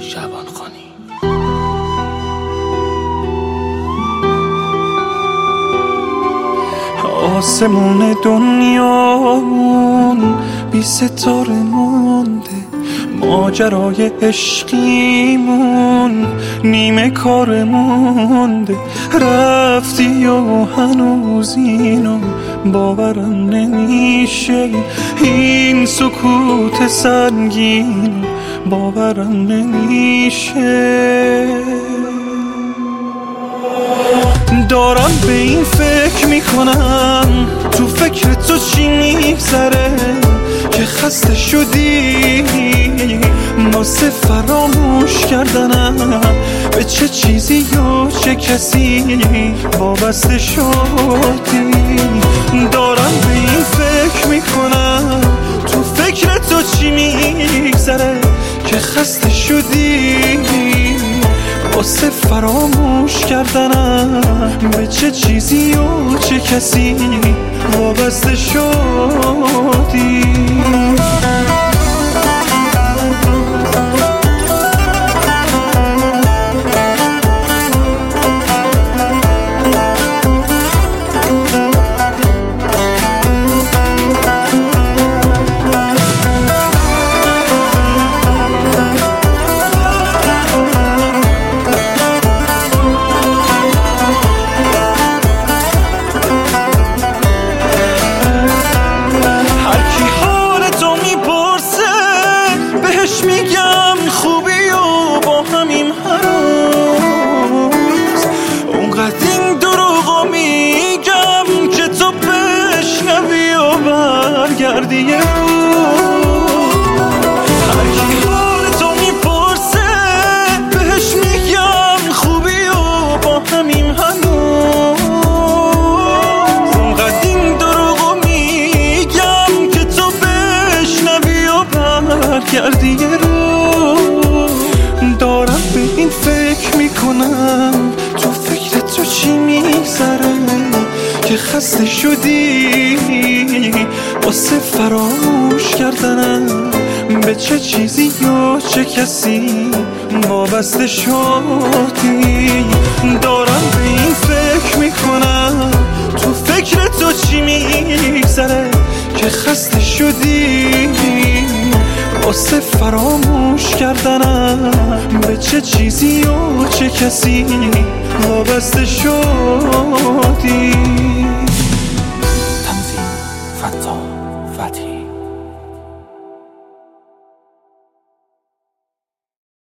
شبانخانی. آسمون دنیامون بی ستاره مونده، ماجرای عشقیمون نیمه کار مونده. رفتی و هنوز اینو باورم نمیشه، این سکوت سنگین باورم نمیشه. دارم به این فکر میکنم تو فکر تو چی میگذره که خسته شدی واسه فراموش کردنم به چه چیزی یا چه کسی وابسته شدی. دارم به این فکر میکنم تو فکر تو چی میگذره که خسته شدی واسه فراموش کردنم به چه چیزی و چه کسی وابسته شدی. میگم خوبی و با همین هنوز اونقدر این دروغو میگم که تو بشنوی و برگردی یه روز. هر کی حال تو میپرسه بهش میگم خوبی و با همین هنوز اونقدر این دروغو میگم که تو بشنوی و برگردی یه روز. دارم به این فکر میکنم تو فکر تو چی میگذره که خسته شدی واسه فراموش کردنم به چه چیزی یا چه کسی وابسته شدی. دارم به این فکر میکنم تو فکر تو چی میگذره که خسته شدی واسه فراموش کردنم به چه چیزی و چه کسی وابسته شدی. تنظیم: فتاح فتحی.